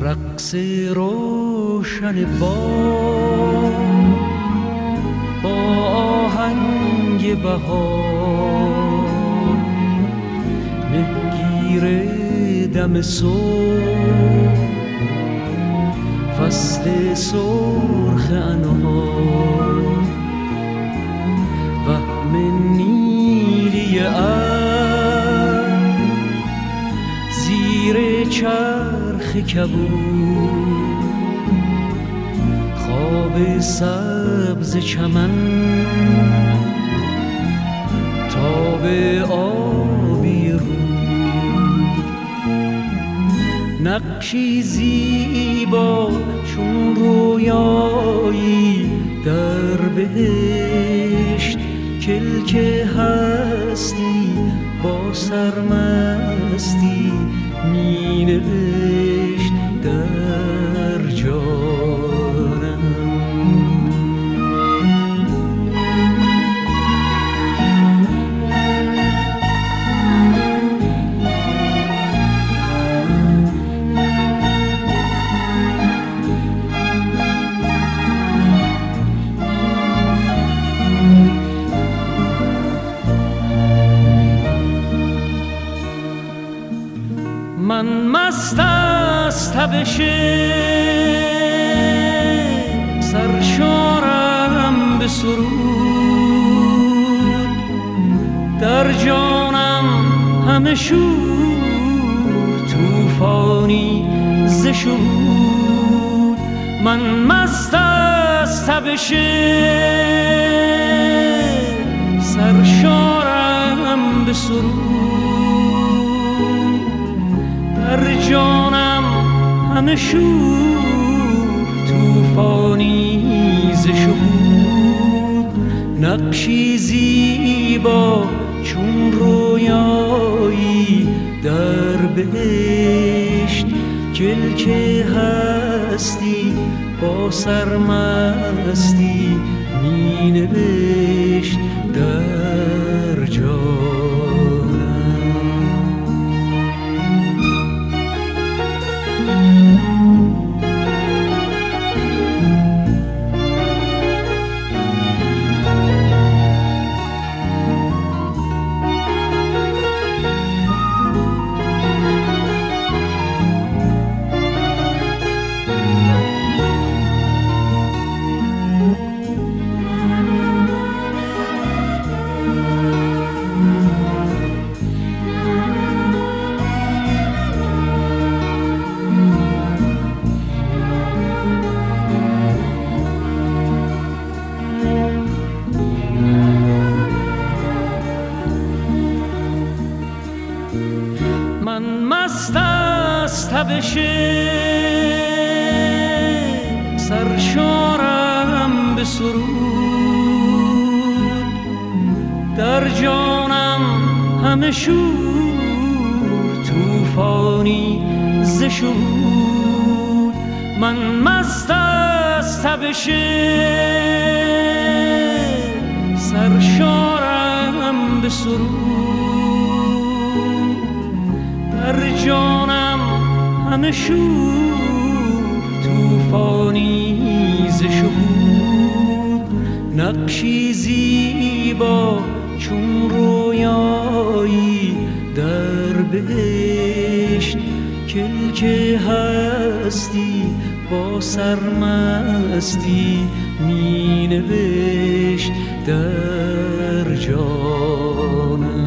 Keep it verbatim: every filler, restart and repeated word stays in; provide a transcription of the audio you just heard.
رقص روشن باد با آهنگ بهار، مهگیر دم صبح، فصل سرخ انهار، وهم نیلی ابر زیر چرخ کبود، خواب سبز چمن تاب آبی رود، نقشی زیبا چون رویایی در بهشت، کلک هستی با سرمستی می نوشت در جانم. من مست از تبش سرشارم به سرود، در جانم همه شور طوفانی ز شهود. من مست از تبش سرشارم به سرود، در جانم همه شور طوفانی ز شهود، نقشی زیبا چون رویایی در بهشت، کلک هستی با سرمستی می نوشت در جانم. من مست از تبش سرشارم به سرود، در جانم همه شور طوفانی ز شهود. من مست از تبش سرشارم به سرود، در جانم همه شور طوفانی ز شهود، نقشی زیبا چون رویایی در بهشت، کلک هستی با سرمستی می نوشت در جانم.